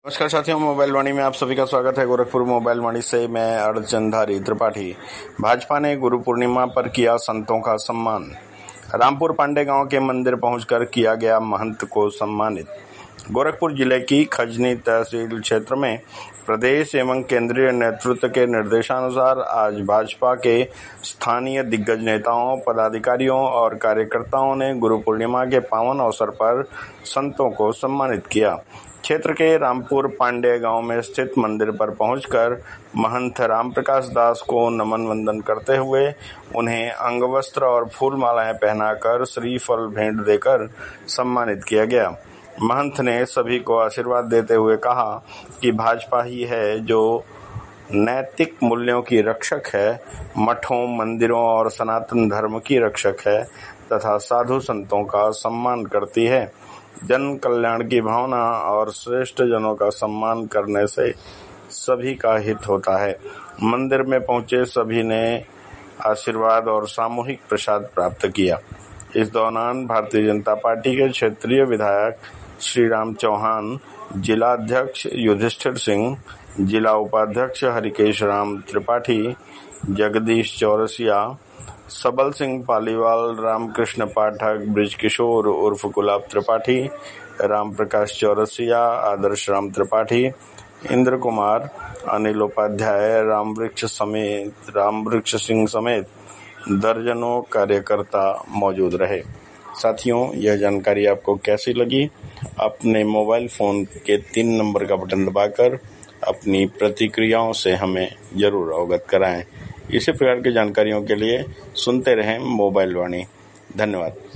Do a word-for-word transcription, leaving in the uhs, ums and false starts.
नमस्कार साथियों, मोबाइल वाणी में आप सभी का स्वागत है। गोरखपुर मोबाइल वाणी से मैं अर्चनधारी त्रिपाठी। भाजपा ने गुरु पूर्णिमा पर किया संतों का सम्मान। रामपुर पांडे गांव के मंदिर पहुंचकर किया गया महंत को सम्मानित। गोरखपुर जिले की खजनी तहसील क्षेत्र में प्रदेश एवं केंद्रीय नेतृत्व के निर्देशानुसार आज भाजपा के स्थानीय दिग्गज नेताओं, पदाधिकारियों और कार्यकर्ताओं ने गुरु पूर्णिमा के पावन अवसर पर संतों को सम्मानित किया। क्षेत्र के रामपुर पांडे गांव में स्थित मंदिर पर पहुंचकर महंत रामप्रकाश दास को नमन वंदन करते हुए उन्हें अंगवस्त्र और फूल मालाएं पहनाकर श्रीफल भेंट देकर सम्मानित किया गया। महंत ने सभी को आशीर्वाद देते हुए कहा कि भाजपा ही है जो नैतिक मूल्यों की रक्षक है, मठों, मंदिरों और सनातन धर्म की रक्षक है तथा साधु संतों का सम्मान करती है। जन कल्याण की भावना और श्रेष्ठ जनों का सम्मान करने से सभी का हित होता है। मंदिर में पहुंचे सभी ने आशीर्वाद और सामूहिक प्रसाद प्राप्त किया। इस दौरान भारतीय जनता पार्टी के क्षेत्रीय विधायक श्रीराम चौहान, जिला अध्यक्ष युधिष्ठिर सिंह, जिला उपाध्यक्ष हरिकेश राम त्रिपाठी, जगदीश चौरसिया, सबल सिंह पालीवाल, रामकृष्ण पाठक, ब्रिजकिशोर उर्फ गुलाब त्रिपाठी, रामप्रकाश चौरसिया, आदर्श राम त्रिपाठी, इंद्र कुमार, अनिल उपाध्याय, रामवृक्ष समेत रामवृक्ष सिंह समेत दर्जनों कार्यकर्ता मौजूद रहे। साथियों, यह जानकारी आपको कैसी लगी? अपने मोबाइल फोन के तीन नंबर का बटन दबाकर अपनी प्रतिक्रियाओं से हमें जरूर अवगत कराएं। इसी प्रकार की जानकारियों के लिए सुनते रहें मोबाइल वाणी। धन्यवाद।